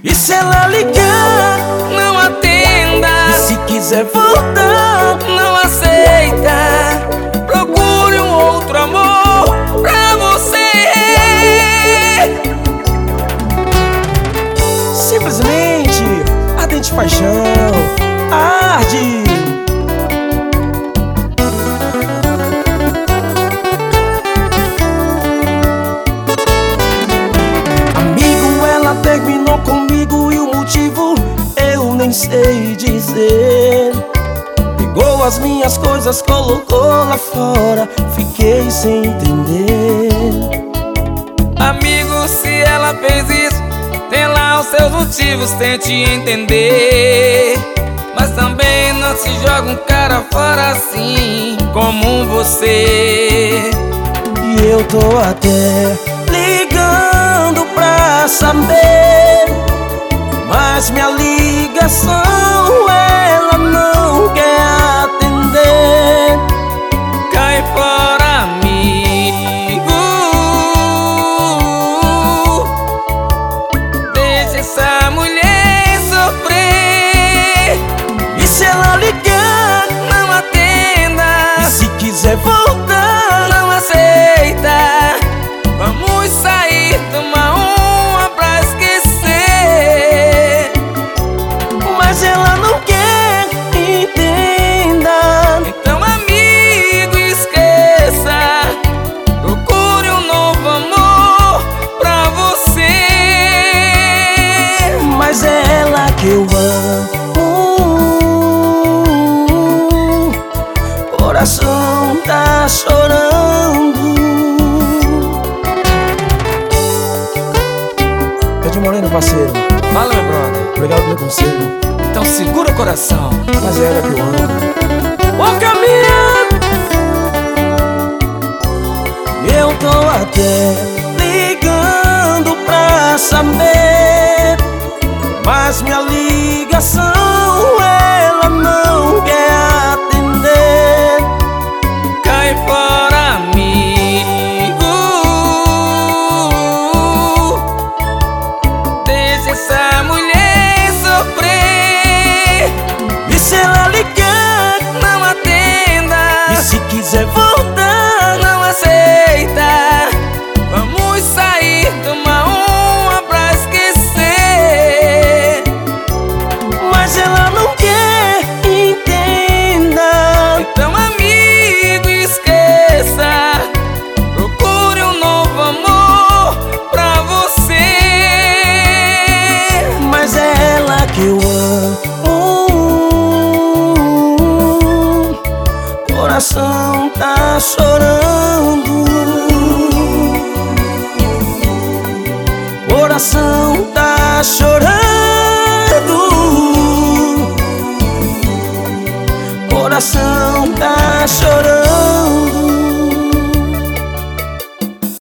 E se ela ligar, não atenda. e se quiser voltar, não aceita. Procure um outro amor pra você. simplesmente ardente paixão arde. Amigo, ela terminou comigo e o motivo eu nem sei dizer. Pegou as minhas coisas, colocou lá fora, fiquei sem entender. Amigo, se ela fez isso, tem lá os seus motivos, tente entender. Mas também não se joga um cara fora assim como você. E eu tô até ligando pra saber, mas minha ligação ela não quer atender. Cai fora, amigo, deixa essa mulher sofrer. E se ela ligar, Não atenda. e se quiser voltar, Não aceita. Vamos sair, tomar uma pra esquecer. mas ela não quer, entenda. Então, amigo, esqueça. Procure um novo amor pra você. Mas é ela que eu amo. Coração tá chorando. Pede Moreno, parceiro, Fala, meu brother. obrigado pelo conselho. Então segura o coração. Mas é ela que eu amo. Ô caminhando, eu tô até ligando pra saber, mas minha ligação ela não quer atender. Cai fora, amigo, deixa essa mulher sofrer. E se ela ligar, Não atenda. e se quiser voltar, Não aceita. Vamos sair, tomar uma pra esquecer. mas ela não quer, entenda. Então, amigo, esqueça. Procure um novo amor pra você. Mas é ela que eu amo. Coração tá chorando. Coração tá chorando. Coração tá chorando.